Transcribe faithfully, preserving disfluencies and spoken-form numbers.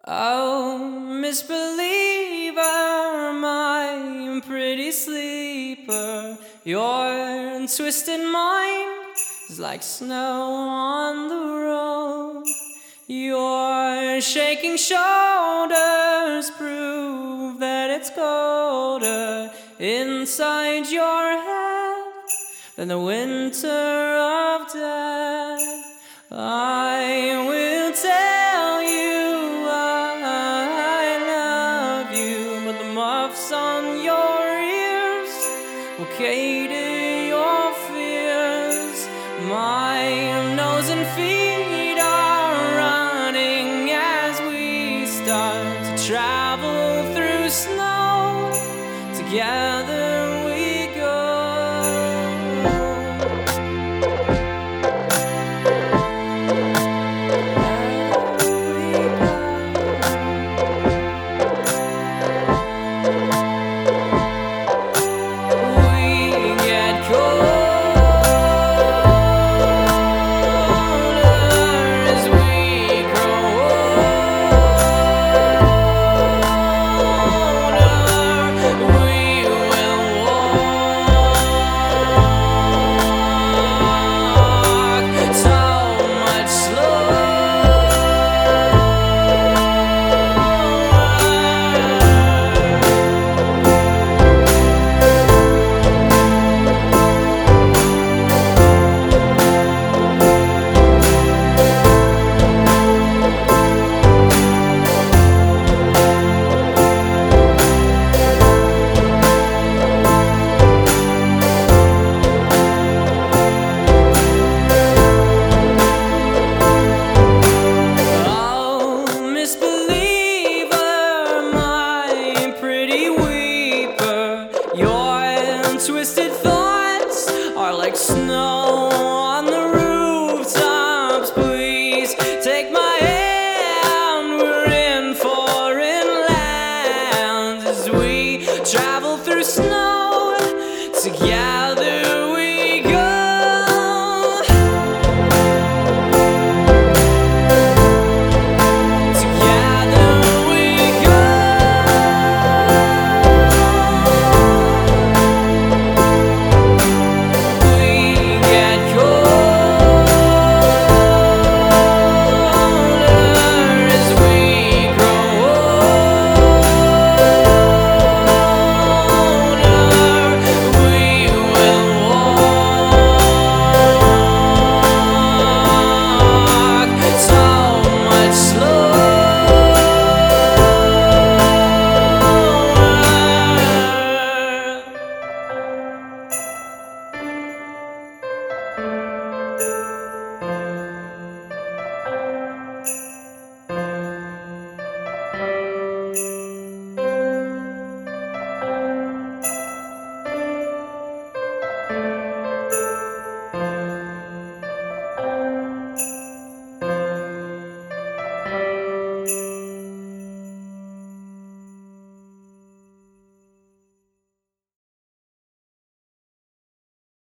Oh, misbeliever, my pretty sleeper, your twisted mind is like snow on the road. Your shaking shoulders prove that it's colder inside your head than the winter of death. I will tell you I love you, but the muffs on your ears will cater your fears. My nose and feet are running as we start to travel through snow together.